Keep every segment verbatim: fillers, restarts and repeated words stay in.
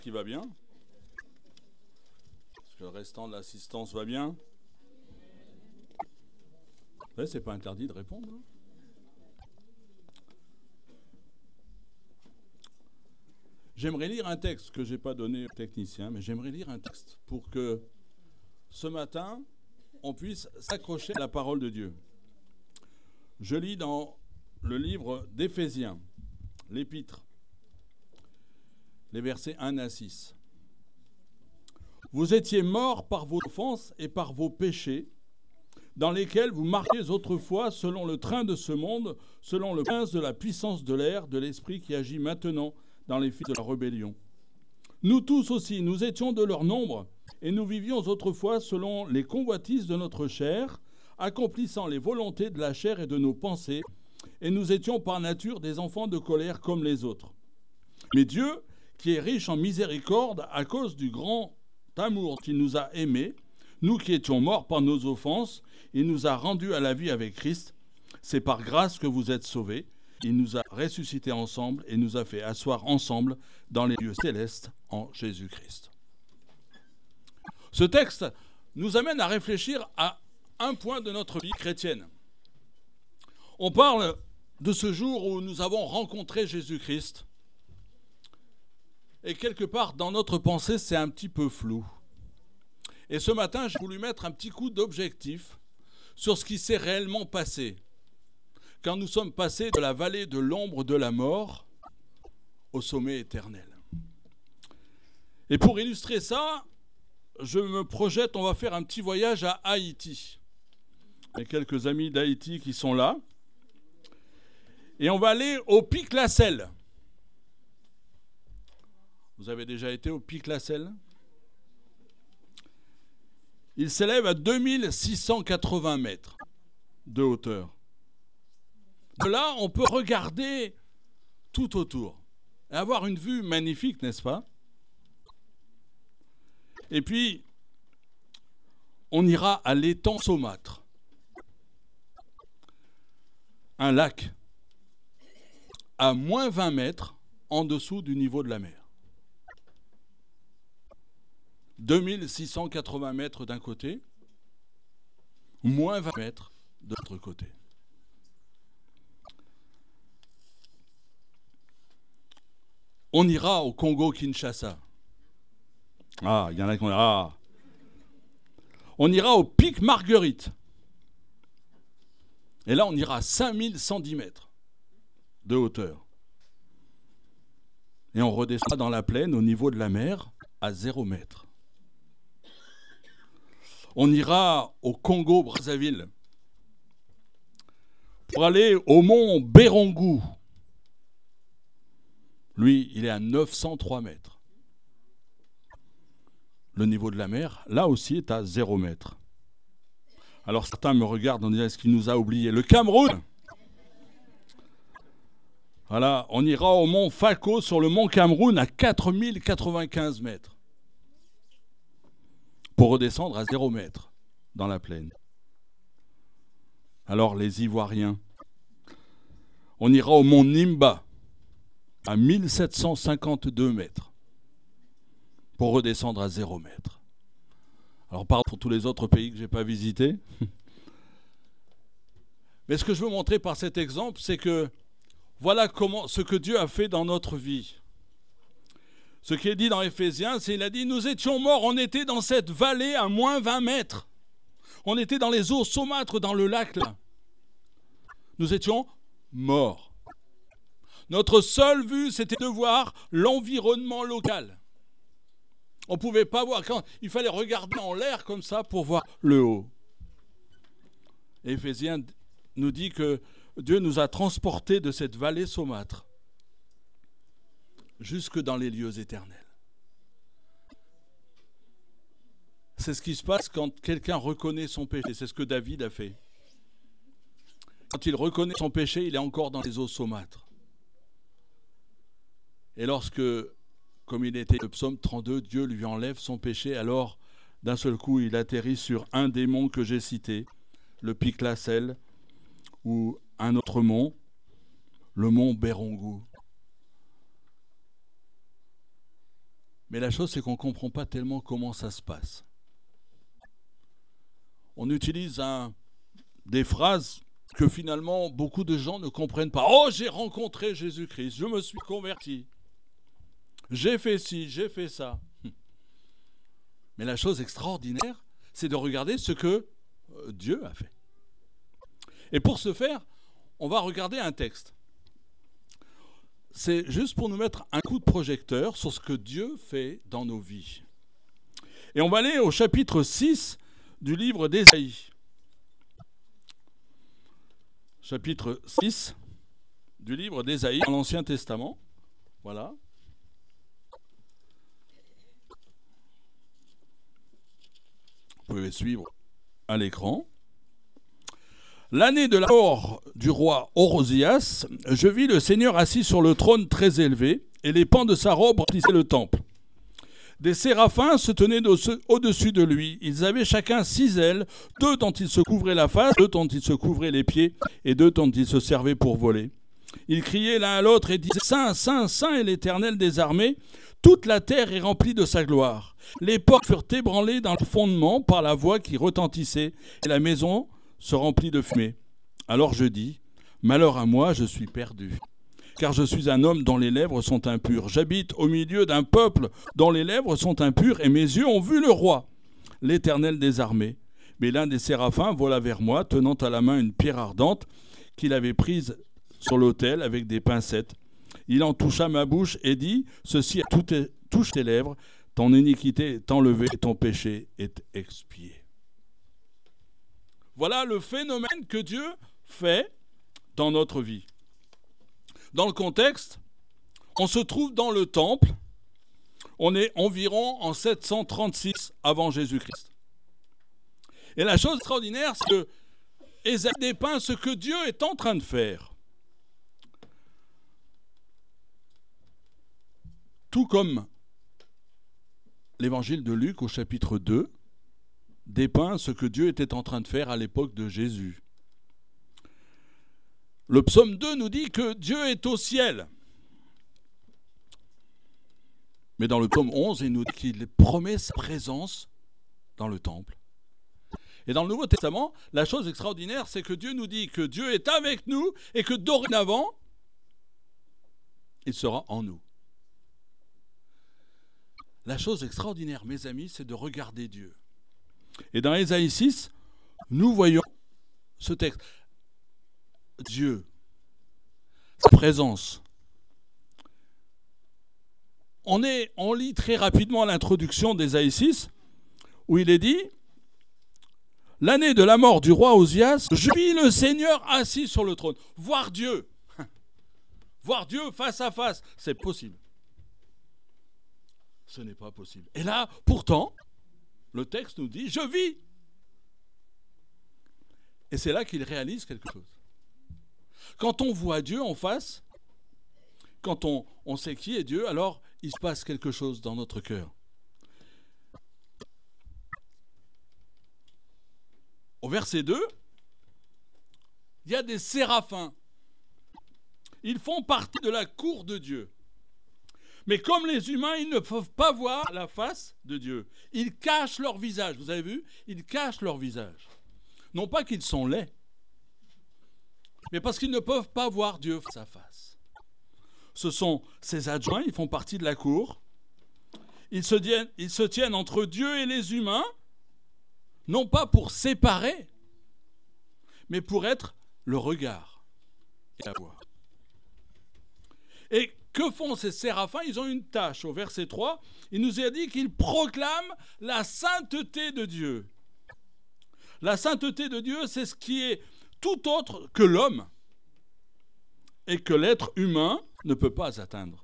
Qui va bien? Est-ce que le restant de l'assistance va bien? Ouais, c'est pas interdit de répondre. Hein. J'aimerais lire un texte que je n'ai pas donné au technicien, mais j'aimerais lire un texte pour que ce matin, on puisse s'accrocher à la parole de Dieu. Je lis dans le livre d'Éphésiens, l'Épître, les versets un à six. Vous étiez morts par vos offenses et par vos péchés, dans lesquels vous marchiez autrefois selon le train de ce monde, selon le prince de la puissance de l'air, de l'esprit qui agit maintenant dans les fils de la rébellion. Nous tous aussi, nous étions de leur nombre, et nous vivions autrefois selon les convoitises de notre chair, accomplissant les volontés de la chair et de nos pensées, et nous étions par nature des enfants de colère comme les autres. Mais Dieu, qui est riche en miséricorde, à cause du grand amour qu'il nous a aimés, nous qui étions morts par nos offenses, il nous a rendus à la vie avec Christ. C'est par grâce que vous êtes sauvés. Il nous a ressuscités ensemble et nous a fait asseoir ensemble dans les lieux célestes en Jésus-Christ. Ce texte nous amène à réfléchir à un point de notre vie chrétienne. On parle de ce jour où nous avons rencontré Jésus-Christ. Et quelque part, dans notre pensée, c'est un petit peu flou. Et ce matin, j'ai voulu mettre un petit coup d'objectif sur ce qui s'est réellement passé quand nous sommes passés de la vallée de l'ombre de la mort au sommet éternel. Et pour illustrer ça, je me projette, on va faire un petit voyage à Haïti. Il y a quelques amis d'Haïti qui sont là. Et on va aller au Pic La Selle. Vous avez déjà été au Pic La Selle? Il s'élève à deux mille six cent quatre-vingts mètres de hauteur. De là, on peut regarder tout autour et avoir une vue magnifique, n'est-ce pas? Et puis, on ira à l'étang Saumâtre, un lac à moins vingt mètres en dessous du niveau de la mer. deux mille six cent quatre-vingts mètres d'un côté, moins vingt mètres de l'autre côté. On ira au Congo-Kinshasa. Ah, il y en a qui vont dire, ah. On ira au Pic Marguerite. Et là, on ira à cinq mille cent dix mètres de hauteur. Et on redescend dans la plaine au niveau de la mer à zéro mètre. On ira au Congo-Brazzaville pour aller au mont Bérongo. Lui, il est à neuf cent trois mètres. Le niveau de la mer, là aussi, est à zéro mètre. Alors certains me regardent en disant, est-ce qu'il nous a oublié? Le Cameroun. Voilà, on ira au mont Falco sur le mont Cameroun à quatre mille quatre-vingt-quinze mètres. Pour redescendre à zéro mètre dans la plaine. Alors les Ivoiriens, on ira au mont Nimba à mille sept cent cinquante-deux mètres pour redescendre à zéro mètre. Alors pardon pour tous les autres pays que je n'ai pas visités. Mais ce que je veux montrer par cet exemple, c'est que voilà comment, ce que Dieu a fait dans notre vie. Ce qui est dit dans Éphésiens, c'est qu'il a dit, nous étions morts, on était dans cette vallée à moins vingt mètres. On était dans les eaux saumâtres, dans le lac là. Nous étions morts. Notre seule vue, c'était de voir l'environnement local. On ne pouvait pas voir, quand il fallait regarder en l'air comme ça pour voir le haut. Et Éphésiens nous dit que Dieu nous a transportés de cette vallée saumâtre jusque dans les lieux éternels. C'est ce qui se passe quand quelqu'un reconnaît son péché. C'est ce que David a fait. Quand il reconnaît son péché, il est encore dans les eaux saumâtres. Et lorsque, comme il était le psaume trente-deux, Dieu lui enlève son péché, alors d'un seul coup, il atterrit sur un des monts que j'ai cités, le Pic La Selle, ou un autre mont, le mont Bérongo. Mais la chose, c'est qu'on ne comprend pas tellement comment ça se passe. On utilise un, des phrases que finalement beaucoup de gens ne comprennent pas. Oh, j'ai rencontré Jésus-Christ, je me suis converti. J'ai fait ci, j'ai fait ça. Mais la chose extraordinaire, c'est de regarder ce que Dieu a fait. Et pour ce faire, on va regarder un texte. C'est juste pour nous mettre un coup de projecteur sur ce que Dieu fait dans nos vies. Et on va aller au chapitre six du livre d'Ésaïe. Chapitre six du livre d'Ésaïe dans l'Ancien Testament. Voilà. Vous pouvez suivre à l'écran. L'année de la mort du roi Orosias, je vis le Seigneur assis sur le trône très élevé, et les pans de sa robe remplissaient le temple. Des séraphins se tenaient au-dessus de lui. Ils avaient chacun six ailes, deux dont ils se couvraient la face, deux dont ils se couvraient les pieds, et deux dont ils se servaient pour voler. Ils criaient l'un à l'autre et disaient « Saint, Saint, Saint est l'Éternel des armées, toute la terre est remplie de sa gloire. » Les portes furent ébranlées dans le fondement par la voix qui retentissait, et la maison se remplit de fumée. Alors je dis, malheur à moi, je suis perdu, car je suis un homme dont les lèvres sont impures. J'habite au milieu d'un peuple dont les lèvres sont impures, et mes yeux ont vu le roi, l'Éternel des armées. Mais l'un des séraphins vola vers moi, tenant à la main une pierre ardente qu'il avait prise sur l'autel avec des pincettes. Il en toucha ma bouche et dit, ceci touche tes lèvres, ton iniquité est enlevée, et ton péché est expié. Voilà le phénomène que Dieu fait dans notre vie. Dans le contexte, on se trouve dans le temple. On est environ en sept cent trente-six avant Jésus-Christ. Et la chose extraordinaire, c'est que Ésaïe dépeint ce que Dieu est en train de faire. Tout comme l'évangile de Luc au chapitre deux dépeint ce que Dieu était en train de faire à l'époque de Jésus. Le psaume deux nous dit que Dieu est au ciel. Mais dans le psaume onze, il nous dit qu'il promet sa présence dans le temple. Et dans le Nouveau Testament, la chose extraordinaire, c'est que Dieu nous dit que Dieu est avec nous et que dorénavant, il sera en nous. La chose extraordinaire, mes amis, c'est de regarder Dieu. Et dans Ésaïe six, nous voyons ce texte. Dieu, sa présence. On, est, on lit très rapidement l'introduction d'Ésaïe six, où il est dit « L'année de la mort du roi Osias, je vis le Seigneur assis sur le trône. » Voir Dieu, voir Dieu face à face, c'est possible. Ce n'est pas possible. Et là, pourtant, le texte nous dit « Je vis ». Et c'est là qu'il réalise quelque chose. Quand on voit Dieu en face, quand on, on sait qui est Dieu, alors il se passe quelque chose dans notre cœur. Au verset deux, il y a des séraphins. Ils font partie de la cour de Dieu. Mais comme les humains, ils ne peuvent pas voir la face de Dieu. Ils cachent leur visage. Vous avez vu ? Ils cachent leur visage. Non pas qu'ils sont laids, mais parce qu'ils ne peuvent pas voir Dieu face à face. Ce sont ces adjoints, ils font partie de la cour. Ils se tiennent, ils se tiennent entre Dieu et les humains, non pas pour séparer, mais pour être le regard et la voix. Et que font ces séraphins ? Ils ont une tâche. Au verset trois, il nous est dit qu'ils proclament la sainteté de Dieu. La sainteté de Dieu, c'est ce qui est tout autre que l'homme et que l'être humain ne peut pas atteindre.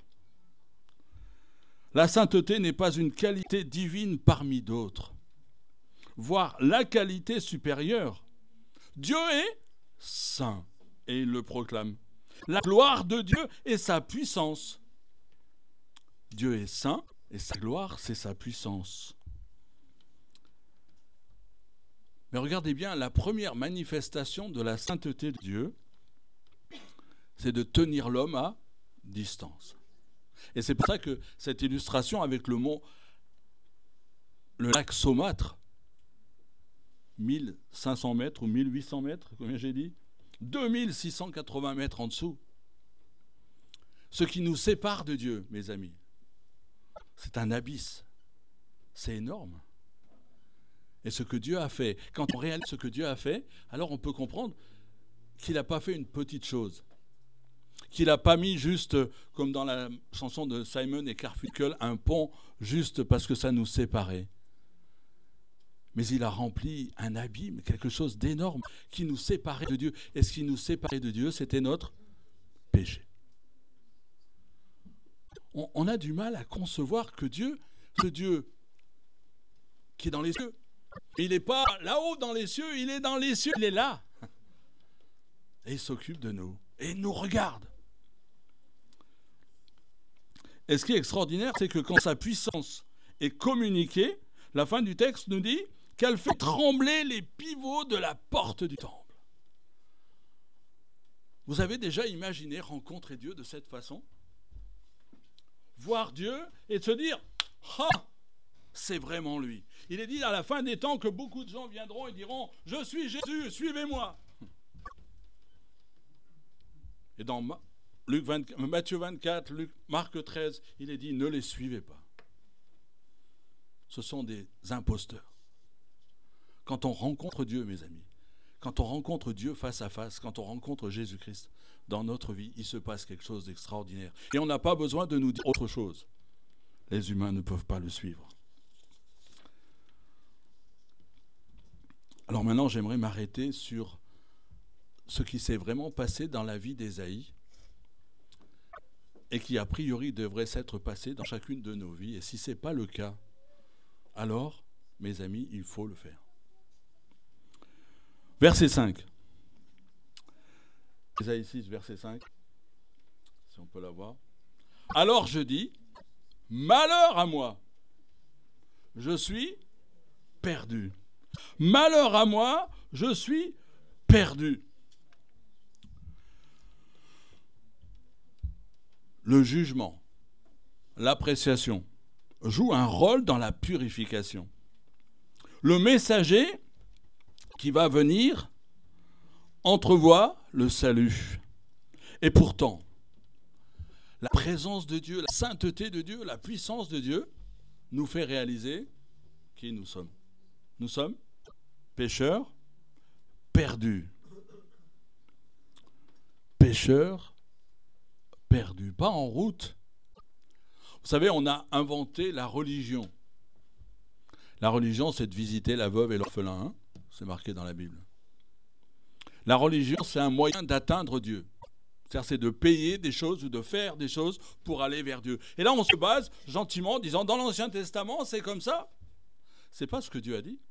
La sainteté n'est pas une qualité divine parmi d'autres, voire la qualité supérieure. Dieu est saint et il le proclame. La gloire de Dieu est sa puissance. Dieu est saint et sa gloire, c'est sa puissance. Mais regardez bien, la première manifestation de la sainteté de Dieu, c'est de tenir l'homme à distance. Et c'est pour ça que cette illustration avec le mont, le lac Saumâtre, mille cinq cents mètres ou mille huit cents mètres, combien j'ai dit, deux mille six cent quatre-vingts mètres en dessous. Ce qui nous sépare de Dieu, mes amis, c'est un abysse. C'est énorme. Et ce que Dieu a fait, quand on réalise ce que Dieu a fait, alors on peut comprendre qu'il n'a pas fait une petite chose. Qu'il n'a pas mis juste, comme dans la chanson de Simon et Garfunkel, un pont juste parce que ça nous séparait. Mais il a rempli un abîme, quelque chose d'énorme qui nous séparait de Dieu. Et ce qui nous séparait de Dieu, c'était notre péché. On, on a du mal à concevoir que Dieu, ce Dieu qui est dans les cieux, il n'est pas là-haut dans les cieux, il est dans les cieux, il est là. Et il s'occupe de nous. Et il nous regarde. Et ce qui est extraordinaire, c'est que quand sa puissance est communiquée, la fin du texte nous dit qu'elle fait trembler les pivots de la porte du temple. Vous avez déjà imaginé rencontrer Dieu de cette façon? Voir Dieu et se dire « Ah, c'est vraiment lui ». Il est dit à la fin des temps que beaucoup de gens viendront et diront « Je suis Jésus, suivez-moi ». Et dans Luc vingt, Matthieu vingt-quatre, Luc, Marc treize, il est dit « Ne les suivez pas ». Ce sont des imposteurs. Quand on rencontre Dieu, mes amis, quand on rencontre Dieu face à face, quand on rencontre Jésus-Christ dans notre vie, il se passe quelque chose d'extraordinaire. Et on n'a pas besoin de nous dire autre chose. Les humains ne peuvent pas le suivre. Alors maintenant, j'aimerais m'arrêter sur ce qui s'est vraiment passé dans la vie d'Ésaïe et qui, a priori, devrait s'être passé dans chacune de nos vies. Et si ce n'est pas le cas, alors, mes amis, il faut le faire. Verset cinq. Ésaïe six, verset cinq. Si on peut l'avoir. Alors je dis, malheur à moi, je suis perdu. Malheur à moi, je suis perdu. Le jugement, l'appréciation jouent un rôle dans la purification. Le messager qui va venir entrevoit le salut. Et pourtant, la présence de Dieu, la sainteté de Dieu, la puissance de Dieu nous fait réaliser qui nous sommes. Nous sommes pécheurs perdus. Pécheurs perdus, pas en route. Vous savez, on a inventé la religion. La religion, c'est de visiter la veuve et l'orphelin, hein, c'est marqué dans la Bible. La religion, c'est un moyen d'atteindre Dieu. C'est-à-dire, c'est de payer des choses ou de faire des choses pour aller vers Dieu. Et là, on se base gentiment en disant, dans l'Ancien Testament, c'est comme ça. C'est pas ce que Dieu a dit.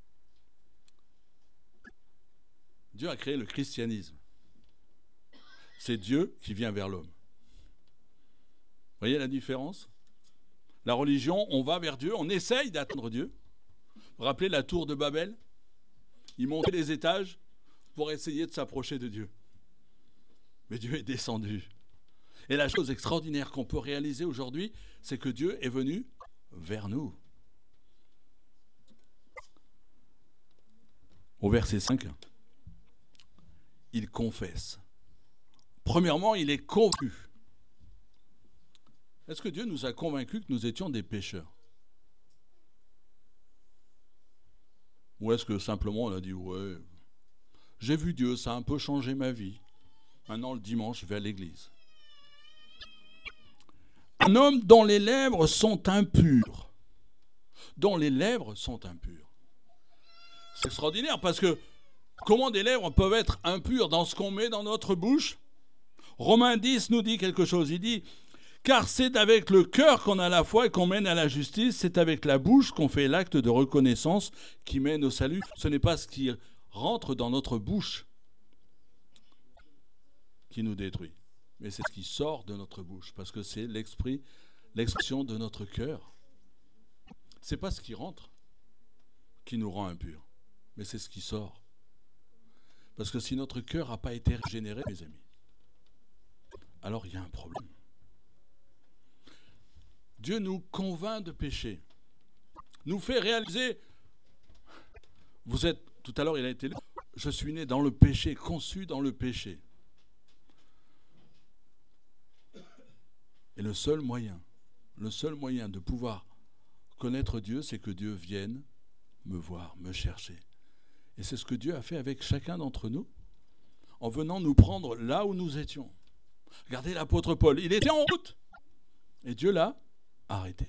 Dieu a créé le christianisme. C'est Dieu qui vient vers l'homme. Vous voyez la différence? La religion, on va vers Dieu, on essaye d'atteindre Dieu. Vous vous rappelez la tour de Babel? Ils montaient les étages pour essayer de s'approcher de Dieu. Mais Dieu est descendu. Et la chose extraordinaire qu'on peut réaliser aujourd'hui, c'est que Dieu est venu vers nous. Au verset cinq, il confesse. Premièrement, il est convaincu. Est-ce que Dieu nous a convaincus que nous étions des pécheurs? Ou est-ce que simplement on a dit, ouais, j'ai vu Dieu, ça a un peu changé ma vie. Maintenant, le dimanche, je vais à l'église. Un homme dont les lèvres sont impures. Dont les lèvres sont impures. C'est extraordinaire parce que comment des lèvres peuvent être impures dans ce qu'on met dans notre bouche? Romains dix nous dit quelque chose. Il dit, car c'est avec le cœur qu'on a la foi et qu'on mène à la justice. C'est avec la bouche qu'on fait l'acte de reconnaissance qui mène au salut. Ce n'est pas ce qui rentre dans notre bouche qui nous détruit, mais c'est ce qui sort de notre bouche, parce que c'est l'esprit, l'expression de notre cœur. C'est pas ce qui rentre qui nous rend impurs, mais c'est ce qui sort. Parce que si notre cœur n'a pas été régénéré, mes amis, alors il y a un problème. Dieu nous convainc de péché, nous fait réaliser, vous êtes, tout à l'heure il a été lu, je suis né dans le péché, conçu dans le péché. Et le seul moyen, le seul moyen de pouvoir connaître Dieu, c'est que Dieu vienne me voir, me chercher. Et c'est ce que Dieu a fait avec chacun d'entre nous, en venant nous prendre là où nous étions. Regardez l'apôtre Paul, il était en route, et Dieu l'a arrêté.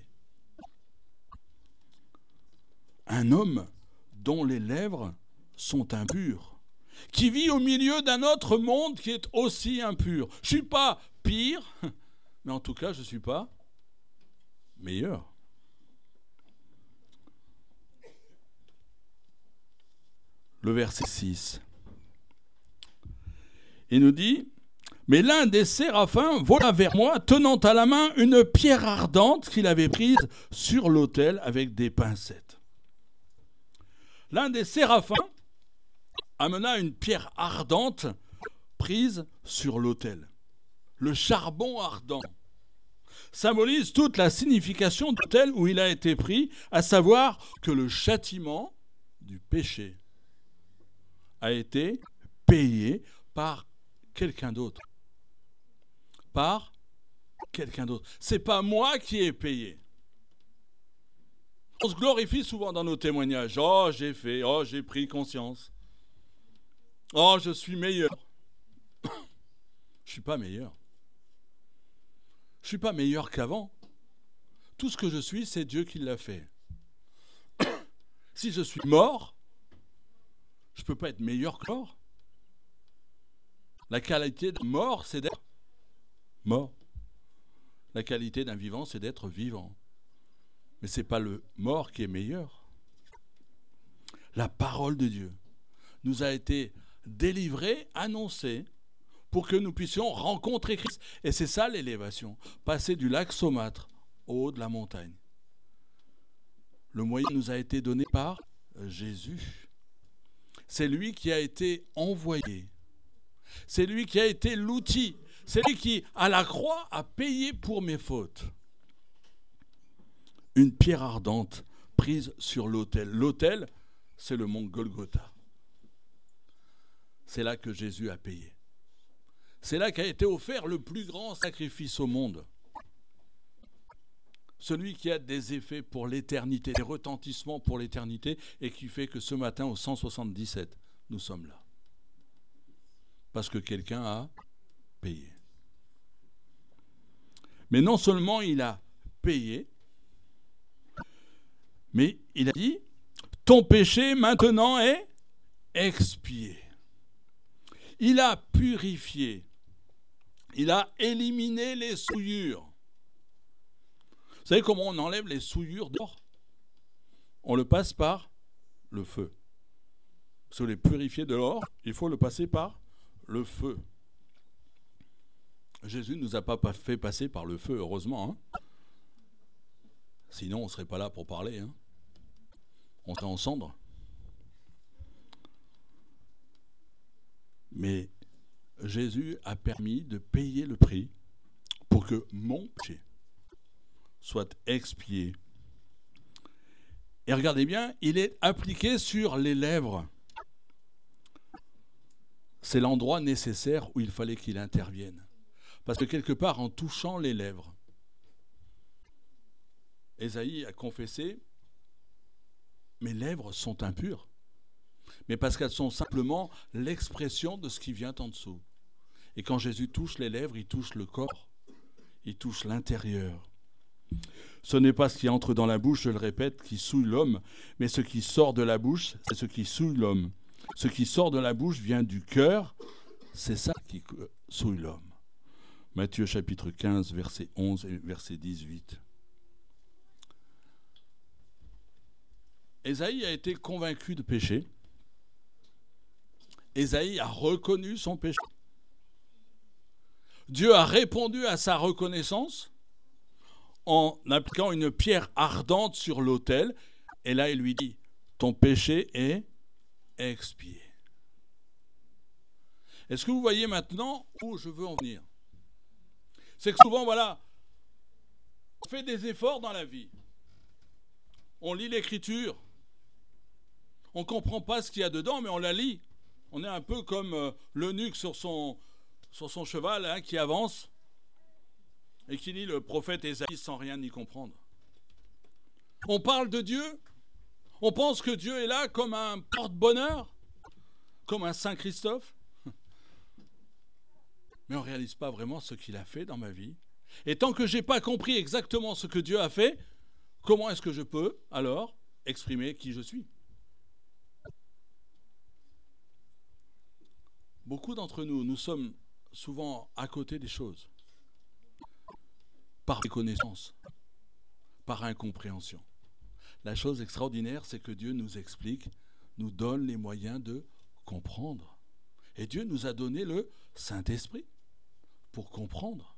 Un homme dont les lèvres sont impures, qui vit au milieu d'un autre monde qui est aussi impur. Je ne suis pas pire, mais en tout cas, je ne suis pas meilleur. Le verset six. Il nous dit, « Mais l'un des séraphins vola vers moi, tenant à la main une pierre ardente qu'il avait prise sur l'autel avec des pincettes. » L'un des séraphins amena une pierre ardente prise sur l'autel. Le charbon ardent symbolise toute la signification de l'autel où il a été pris, à savoir que le châtiment du péché a été payé par quelqu'un d'autre. Par quelqu'un d'autre. C'est pas moi qui ai payé. On se glorifie souvent dans nos témoignages. Oh, j'ai fait, oh, j'ai pris conscience. Oh, je suis meilleur. Je ne suis pas meilleur. Je ne suis pas meilleur qu'avant. Tout ce que je suis, c'est Dieu qui l'a fait. Si je suis mort, je ne peux pas être meilleur que mort. La qualité d'un mort, c'est d'être mort. La qualité d'un vivant, c'est d'être vivant. Mais ce n'est pas le mort qui est meilleur. La parole de Dieu nous a été délivrée, annoncée, pour que nous puissions rencontrer Christ. Et c'est ça l'élévation, passer du lac saumâtre au haut de la montagne. Le moyen nous a été donné par Jésus. C'est lui qui a été envoyé. C'est lui qui a été l'outil. C'est lui qui, à la croix, a payé pour mes fautes. Une pierre ardente prise sur l'autel. L'autel, c'est le mont Golgotha. C'est là que Jésus a payé. C'est là qu'a été offert le plus grand sacrifice au monde. Celui qui a des effets pour l'éternité, des retentissements pour l'éternité, et qui fait que ce matin, au cent soixante-dix-sept, nous sommes là. Parce que quelqu'un a payé. Mais non seulement il a payé, mais il a dit, ton péché maintenant est expié. Il a purifié. Il a éliminé les souillures. Vous savez comment on enlève les souillures d'or? On le passe par le feu. Si vous voulez purifier de l'or, il faut le passer par le feu. Jésus ne nous a pas fait passer par le feu, heureusement. Hein. Sinon, on ne serait pas là pour parler. Hein. On serait en cendres. Mais Jésus a permis de payer le prix pour que mon péché soit expié. Et regardez bien, il est appliqué sur les lèvres. C'est l'endroit nécessaire où il fallait qu'il intervienne. Parce que quelque part, en touchant les lèvres, Ésaïe a confessé, mes lèvres sont impures. Mais parce qu'elles sont simplement l'expression de ce qui vient en dessous. Et quand Jésus touche les lèvres, il touche le corps, il touche l'intérieur. Ce n'est pas ce qui entre dans la bouche, je le répète, qui souille l'homme, mais ce qui sort de la bouche, c'est ce qui souille l'homme. Ce qui sort de la bouche vient du cœur, c'est ça qui souille l'homme. Matthieu chapitre quinze, verset onze et verset dix-huit. Ésaïe a été convaincu de péché. Ésaïe a reconnu son péché. Dieu a répondu à sa reconnaissance en appliquant une pierre ardente sur l'autel. Et là, il lui dit, ton péché est expié. Est-ce que vous voyez maintenant où je veux en venir? C'est que souvent, voilà, On fait des efforts dans la vie. On lit l'Écriture. On ne comprend pas ce qu'il y a dedans, mais on la lit. On est un peu comme euh, l'eunuque sur son, sur son cheval hein, qui avance et qui lit le prophète Ésaïe sans rien y comprendre. On parle de Dieu. On pense que Dieu est là comme un porte-bonheur, comme un Saint Christophe. Mais on ne réalise pas vraiment ce qu'il a fait dans ma vie. Et tant que je n'ai pas compris exactement ce que Dieu a fait, comment est-ce que je peux alors exprimer qui je suis ? Beaucoup d'entre nous, nous sommes souvent à côté des choses, par méconnaissance, par incompréhension. La chose extraordinaire, c'est que Dieu nous explique, nous donne les moyens de comprendre. Et Dieu nous a donné le Saint-Esprit pour comprendre.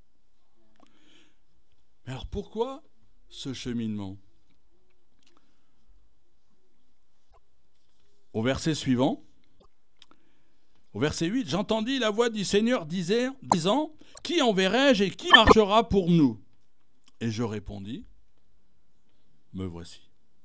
Mais alors pourquoi ce cheminement ? Au verset suivant, au verset huit, « J'entendis la voix du Seigneur disait, disant, « Qui enverrai-je et qui marchera pour nous ?» Et je répondis, « Me voici. »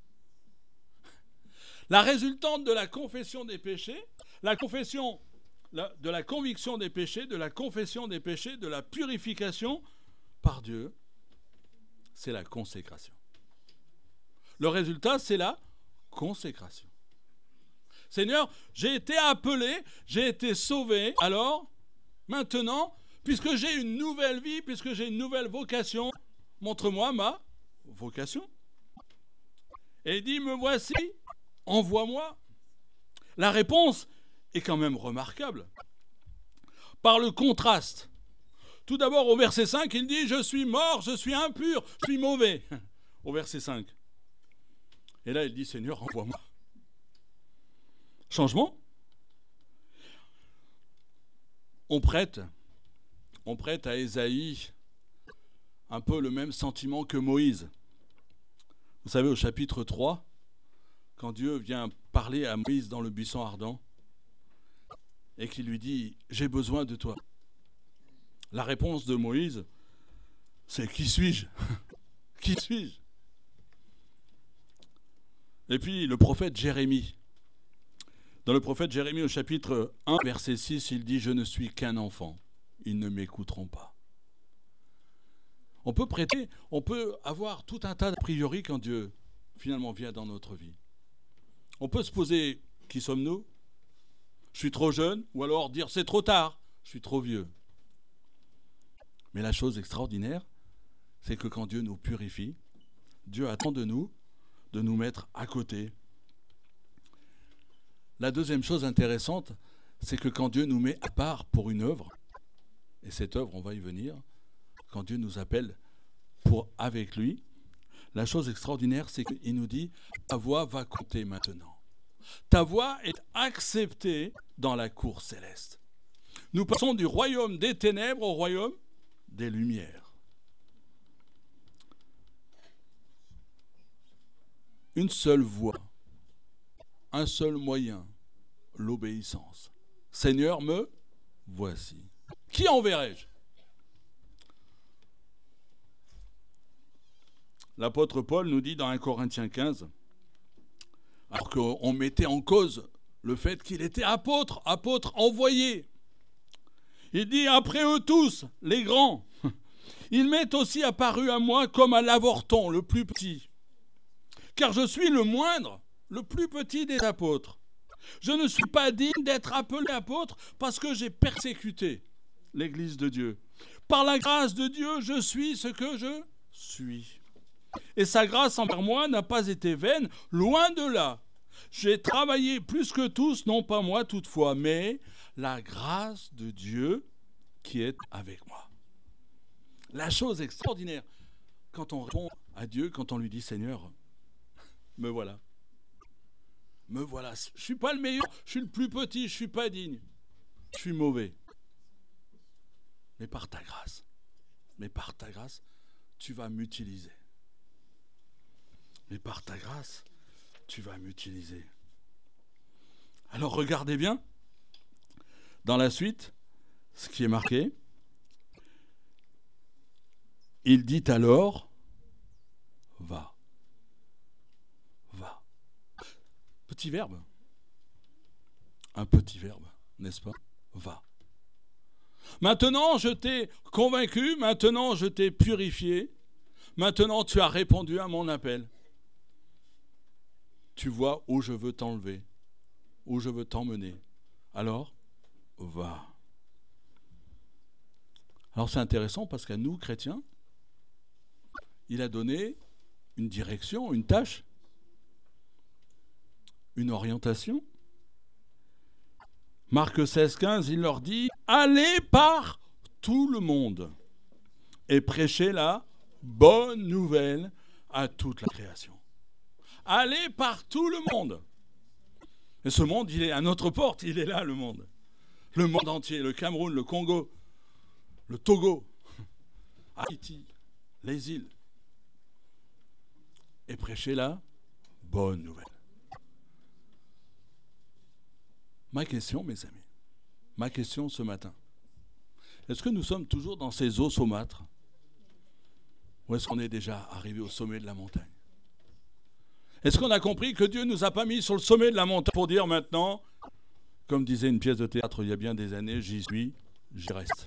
La résultante de la confession des péchés, la confession la, de la conviction des péchés, de la confession des péchés, de la purification par Dieu, c'est la consécration. Le résultat, c'est la consécration. Seigneur, j'ai été appelé, j'ai été sauvé, alors, maintenant, puisque j'ai une nouvelle vie, puisque j'ai une nouvelle vocation, montre-moi ma vocation. Et il dit, me voici, envoie-moi. La réponse est quand même remarquable. Par le contraste. Tout d'abord, au verset cinq, il dit, je suis mort, je suis impur, je suis mauvais. Au verset cinq. Et là, il dit, Seigneur, envoie-moi. Changement. On prête, on prête à Ésaïe un peu le même sentiment que Moïse. Vous savez, au chapitre trois, quand Dieu vient parler à Moïse dans le buisson ardent et qu'il lui dit « J'ai besoin de toi », la réponse de Moïse, c'est « Qui suis-je ? Qui suis-je » Et puis le prophète Jérémie, dans le prophète Jérémie au chapitre un, verset six, il dit « Je ne suis qu'un enfant, ils ne m'écouteront pas ». On peut prêter, on peut avoir tout un tas d'a priori quand Dieu finalement vient dans notre vie. On peut se poser « Qui sommes-nous ? Je suis trop jeune » ou alors dire « C'est trop tard, je suis trop vieux ». Mais la chose extraordinaire, c'est que quand Dieu nous purifie, Dieu attend de nous de nous mettre à côté. La deuxième chose intéressante, c'est que quand Dieu nous met à part pour une œuvre, et cette œuvre, on va y venir, quand Dieu nous appelle pour avec lui, la chose extraordinaire, c'est qu'il nous dit « Ta voix va compter maintenant. Ta voix est acceptée dans la cour céleste. » Nous passons du royaume des ténèbres au royaume des lumières. Une seule voie, un seul moyen, l'obéissance. Seigneur, me voici. Qui enverrai-je ? L'apôtre Paul nous dit dans un Corinthiens quinze, alors qu'on mettait en cause le fait qu'il était apôtre, apôtre envoyé. Il dit, après eux tous, les grands, il m'est aussi apparu à moi comme à l'avorton, le plus petit. Car je suis le moindre, le plus petit des apôtres. Je ne suis pas digne d'être appelé apôtre parce que j'ai persécuté l'Église de Dieu. Par la grâce de Dieu, je suis ce que je suis. Et sa grâce envers moi n'a pas été vaine, loin de là. J'ai travaillé plus que tous, non pas moi toutefois, mais la grâce de Dieu qui est avec moi. La chose extraordinaire, quand on répond à Dieu, quand on lui dit « Seigneur, me voilà. Me voilà. Je ne suis pas le meilleur, je suis le plus petit, je ne suis pas digne. Je suis mauvais. Mais par ta grâce, mais par ta grâce, tu vas m'utiliser. Mais par ta grâce, tu vas m'utiliser. » Alors regardez bien, dans la suite, ce qui est marqué. Il dit alors, va. Va. Petit verbe. Un petit verbe, n'est-ce pas? Va. Maintenant, je t'ai convaincu, maintenant, je t'ai purifié, maintenant, tu as répondu à mon appel. Tu vois où je veux t'enlever, où je veux t'emmener. Alors, va. Alors, c'est intéressant parce qu'à nous, chrétiens, il a donné une direction, une tâche, une orientation. Marc seize, quinze, il leur dit « Allez par tout le monde et prêchez la bonne nouvelle à toute la création. » Allez par tout le monde. Et ce monde, il est à notre porte, il est là, le monde. Le monde entier, le Cameroun, le Congo, le Togo, Haïti, les îles. Et prêchez la bonne nouvelle. Ma question, mes amis, ma question ce matin, est-ce que nous sommes toujours dans ces eaux saumâtres ou est-ce qu'on est déjà arrivé au sommet de la montagne? Est-ce qu'on a compris que Dieu ne nous a pas mis sur le sommet de la montagne pour dire maintenant, comme disait une pièce de théâtre il y a bien des années, j'y suis, j'y reste.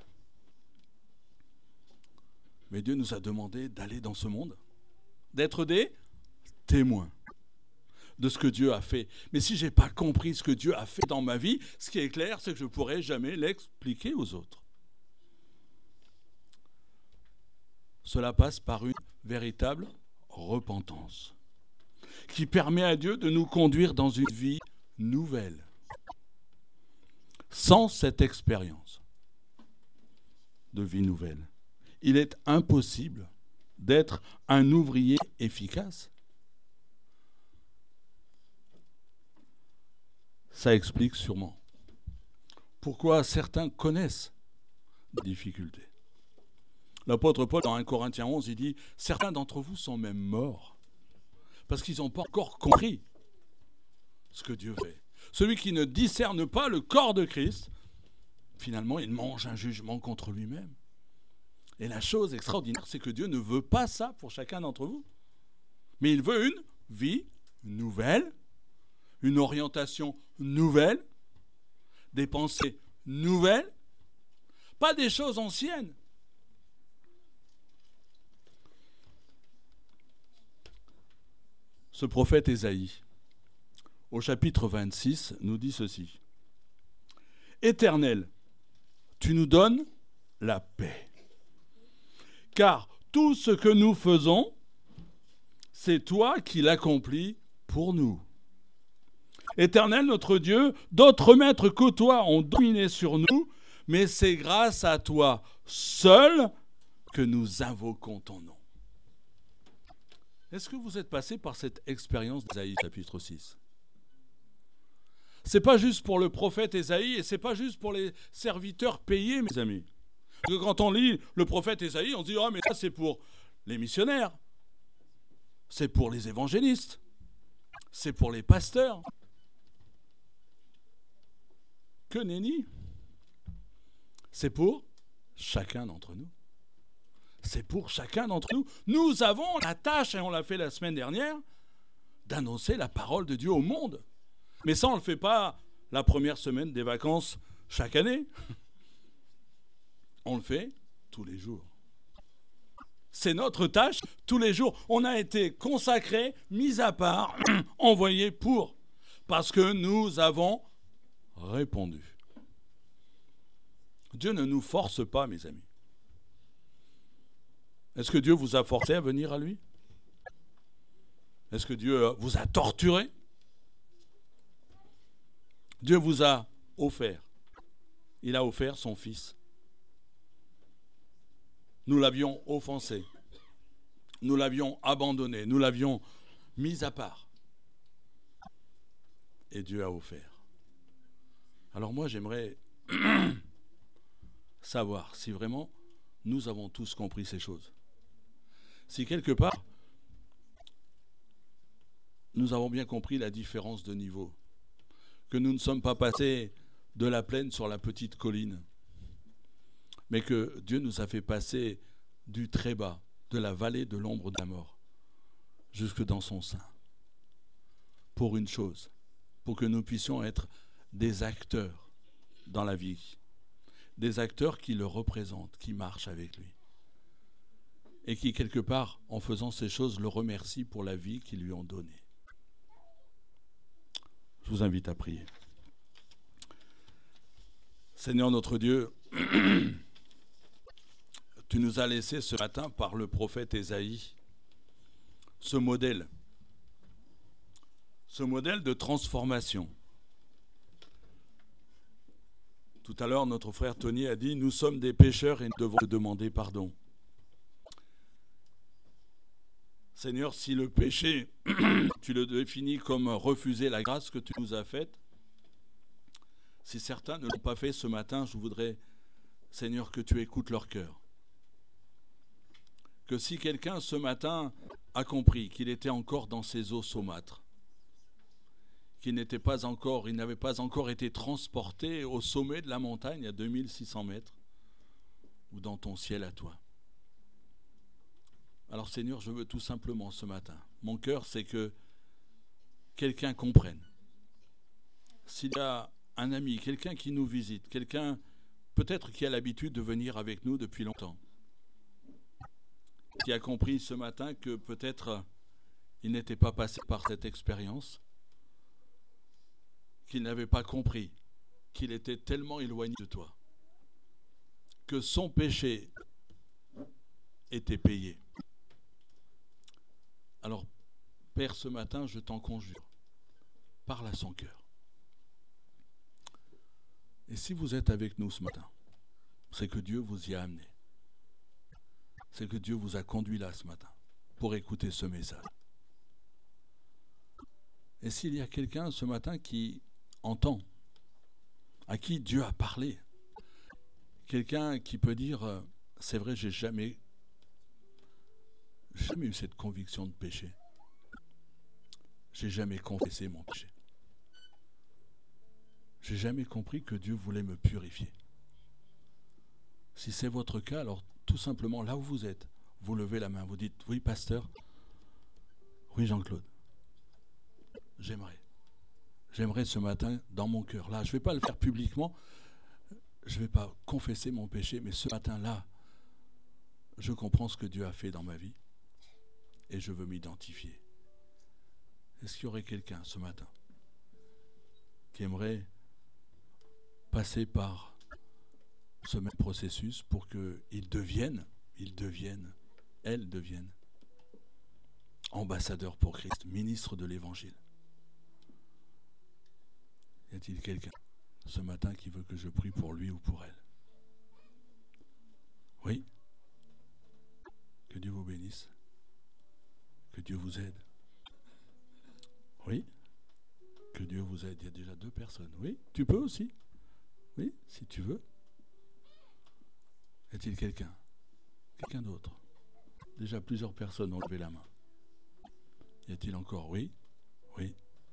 Mais Dieu nous a demandé d'aller dans ce monde, d'être des témoins de ce que Dieu a fait. Mais si je n'ai pas compris ce que Dieu a fait dans ma vie, ce qui est clair, c'est que je ne pourrai jamais l'expliquer aux autres. Cela passe par une véritable repentance qui permet à Dieu de nous conduire dans une vie nouvelle. Sans cette expérience de vie nouvelle, il est impossible d'être un ouvrier efficace. Ça explique sûrement pourquoi certains connaissent des difficultés. L'apôtre Paul, dans un Corinthiens onze, il dit « Certains d'entre vous sont même morts parce qu'ils n'ont pas encore compris ce que Dieu fait. Celui qui ne discerne pas le corps de Christ, finalement, il mange un jugement contre lui-même. » Et la chose extraordinaire, c'est que Dieu ne veut pas ça pour chacun d'entre vous. Mais il veut une vie nouvelle, une orientation nouvelle, des pensées nouvelles, pas des choses anciennes. Ce prophète Ésaïe, au chapitre vingt-six, nous dit ceci. « Éternel, tu nous donnes la paix, car tout ce que nous faisons, c'est toi qui l'accomplis pour nous. Éternel, notre Dieu, d'autres maîtres que toi ont dominé sur nous, mais c'est grâce à toi seul que nous invoquons ton nom. » Est-ce que vous êtes passé par cette expérience d'Ésaïe, chapitre six? Ce n'est pas juste pour le prophète Ésaïe et ce n'est pas juste pour les serviteurs payés, mes amis. Parce que quand on lit le prophète Ésaïe, on se dit « Ah, oh, mais ça c'est pour les missionnaires, c'est pour les évangélistes, c'est pour les pasteurs. » Que nenni! C'est pour chacun d'entre nous. C'est pour chacun d'entre nous. Nous avons la tâche, et on l'a fait la semaine dernière, d'annoncer la parole de Dieu au monde. Mais ça, on ne le fait pas la première semaine des vacances chaque année. On le fait tous les jours. C'est notre tâche tous les jours. On a été consacrés, mis à part, envoyés pour. Parce que nous avons répondu. Dieu ne nous force pas, mes amis. Est-ce que Dieu vous a forcé à venir à lui? Est-ce que Dieu vous a torturé? Dieu vous a offert. Il a offert son Fils. Nous l'avions offensé. Nous l'avions abandonné. Nous l'avions mis à part. Et Dieu a offert. Alors moi, j'aimerais savoir si vraiment nous avons tous compris ces choses. Si quelque part, nous avons bien compris la différence de niveau, que nous ne sommes pas passés de la plaine sur la petite colline, mais que Dieu nous a fait passer du très bas de la vallée de l'ombre de la mort jusque dans son sein. Pour une chose, pour que nous puissions être des acteurs dans la vie, des acteurs qui le représentent, qui marchent avec lui, et qui, quelque part, en faisant ces choses, le remercient pour la vie qu'ils lui ont donnée. Je vous invite à prier. Seigneur notre Dieu, tu nous as laissé ce matin par le prophète Ésaïe ce modèle, ce modèle de transformation. Tout à l'heure, notre frère Tony a dit « Nous sommes des pécheurs et nous devons te demander pardon ». Seigneur, si le péché, tu le définis comme refuser la grâce que tu nous as faite, si certains ne l'ont pas fait ce matin, je voudrais, Seigneur, que tu écoutes leur cœur. Que si quelqu'un ce matin a compris qu'il était encore dans ses eaux saumâtres, qu'il n'était pas encore, il n'avait pas encore été transporté au sommet de la montagne à deux mille six cents mètres, ou dans ton ciel à toi. Alors Seigneur, je veux tout simplement ce matin, mon cœur c'est que quelqu'un comprenne. S'il y a un ami, quelqu'un qui nous visite, quelqu'un peut-être qui a l'habitude de venir avec nous depuis longtemps, qui a compris ce matin que peut-être il n'était pas passé par cette expérience, qu'il n'avait pas compris qu'il était tellement éloigné de toi, que son péché était payé. Alors, Père, ce matin, je t'en conjure, parle à son cœur. Et si vous êtes avec nous ce matin, c'est que Dieu vous y a amené. C'est que Dieu vous a conduit là ce matin pour écouter ce message. Et s'il y a quelqu'un ce matin qui entend, à qui Dieu a parlé, quelqu'un qui peut dire euh, c'est vrai, j'ai jamais, j'ai jamais eu cette conviction de péché. J'ai jamais confessé mon péché. J'ai jamais compris que Dieu voulait me purifier. Si c'est votre cas, alors tout simplement, là où vous êtes, vous levez la main, vous dites « Oui, pasteur, oui, Jean-Claude, j'aimerais. J'aimerais ce matin, dans mon cœur, là, je ne vais pas le faire publiquement, je ne vais pas confesser mon péché, mais ce matin-là, je comprends ce que Dieu a fait dans ma vie et je veux m'identifier. » Est-ce qu'il y aurait quelqu'un ce matin qui aimerait passer par ce même processus pour qu'ils deviennent, ils deviennent, elles deviennent ambassadeurs pour Christ, ministres de l'Évangile? Y a-t-il quelqu'un ce matin qui veut que je prie pour lui ou pour elle? Oui? Que Dieu vous bénisse. Que Dieu vous aide. Oui? Que Dieu vous aide. Il y a déjà deux personnes. Oui? Tu peux aussi? Oui? Si tu veux. Y a-t-il quelqu'un? Quelqu'un d'autre? Déjà plusieurs personnes ont levé la main. Y a-t-il encore? Oui? Oui?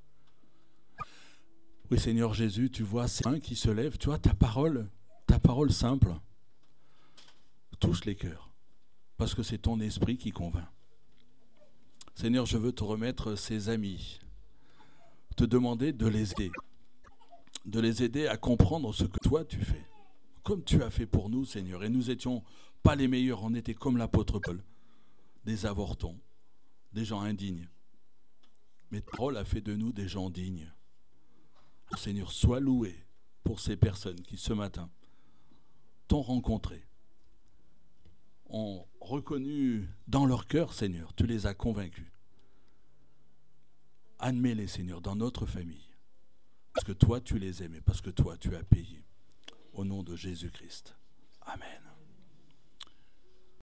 Oui, Seigneur Jésus, tu vois ces mains qui se lèvent, tu vois ta parole, ta parole simple touche les cœurs, parce que c'est ton esprit qui convainc. Seigneur, je veux te remettre ces amis, te demander de les aider, de les aider à comprendre ce que toi tu fais, comme tu as fait pour nous, Seigneur. Et nous n'étions pas les meilleurs, on était comme l'apôtre Paul, des avortons, des gens indignes. Mais ta parole a fait de nous des gens dignes. Seigneur, sois loué pour ces personnes qui ce matin t'ont rencontré, ont reconnu dans leur cœur, Seigneur, tu les as convaincus. Admets-les, Seigneur, dans notre famille, parce que toi tu les aimais, parce que toi tu as payé. Au nom de Jésus-Christ. Amen.